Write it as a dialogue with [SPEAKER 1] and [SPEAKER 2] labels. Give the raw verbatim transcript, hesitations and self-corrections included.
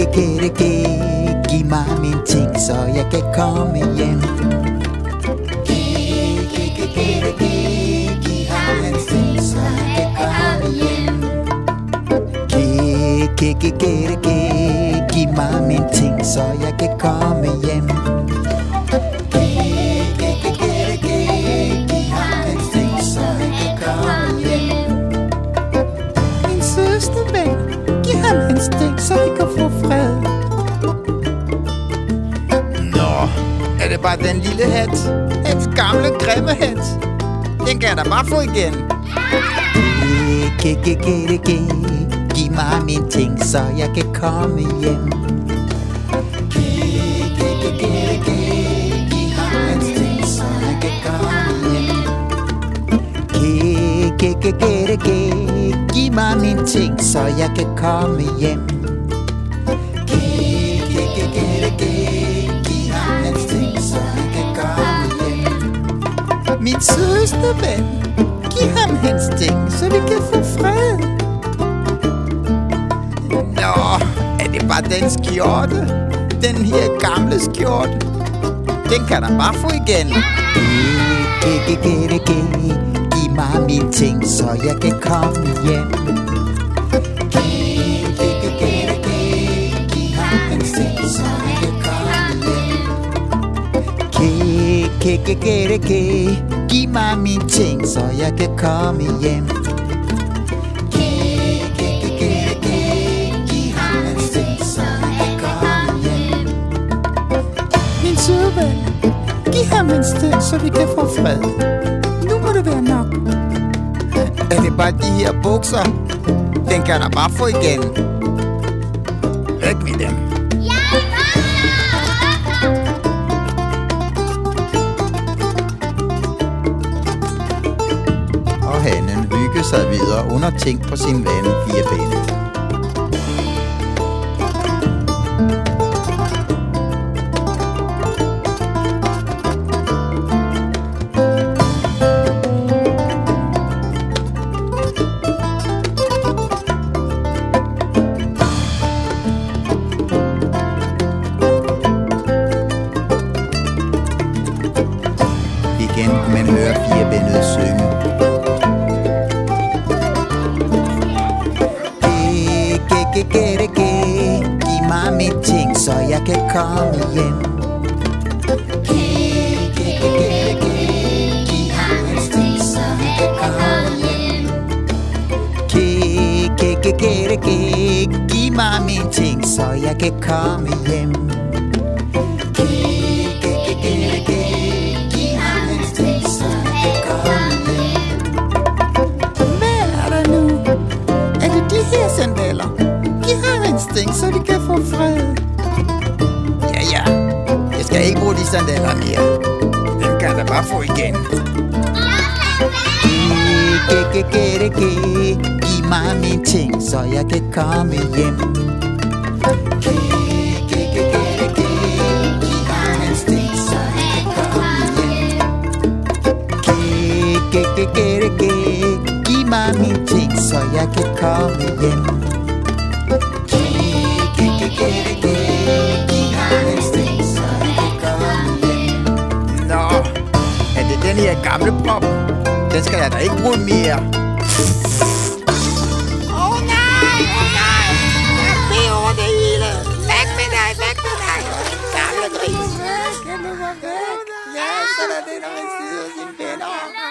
[SPEAKER 1] Gætte, giv mig min ting, så jeg kan komme hjem. Gætte, giv ham hans ting, så jeg kan komme hjem. Gætte, giv mig min ting, så jeg kan komme hjem. Så vi kan få fred. Nå, er det bare den lille hat? Et gamle grimme hat. Den kan jeg da bare få igen. Giv mig min ting, så jeg kan komme hjem. Giv ham hans ting, så jeg kan komme hjem. Giv mig min ting, så jeg kan komme hjem. Min sødeste ven, giv ham hans ting, så vi kan få fred. Nå, er det bare den skjorte? Den her gamle skjorte? Den kan der bare få igen. Giv mig min ting, så jeg kan komme hjem. Giv ham hans ting, så jeg kan komme hjem. Giv mig min ting, så jeg kan komme hjem. Giv ham hans ting, så jeg kan komme hjem. Min søde ven, giv ham hans ting, så vi kan få fred. Nu må det være nok. Er det bare de her bukser? Den kan der bare få igen. Væk med dem. Hanen hygge sig videre under ting på sin vane fire ben. Igen kan man høre firebenede synge. Giv mig min ting, så jeg kan komme hjem. Giv ham hans ting, så jeg kan komme hjem. Giv mig min ting, så jeg kan komme hjem. Giv ham hans ting, så jeg kan komme hjem. Hvad er der nu? Er det de her sandaler? Giv ham hans ting, så vi kan få fred. Ja, ja. Jeg skal ikke bruge de sandaler mere. Den kan jeg bare få igen. Giv mig min ting, så jeg kan komme hjem. Giv ham hans ting, så jeg kan komme hjem. Giv mig min ting, så jeg kan komme hjem. Nå, er det den her gamle prop? Den skal jeg da ikke bruge mere.
[SPEAKER 2] Åh oh, nej, åh oh, nej. Jeg er over det hele. Væk med dig, væk med dig. Gamle gris.
[SPEAKER 1] Kan du gå væk? Ja, så er det, når man sidder sine venner.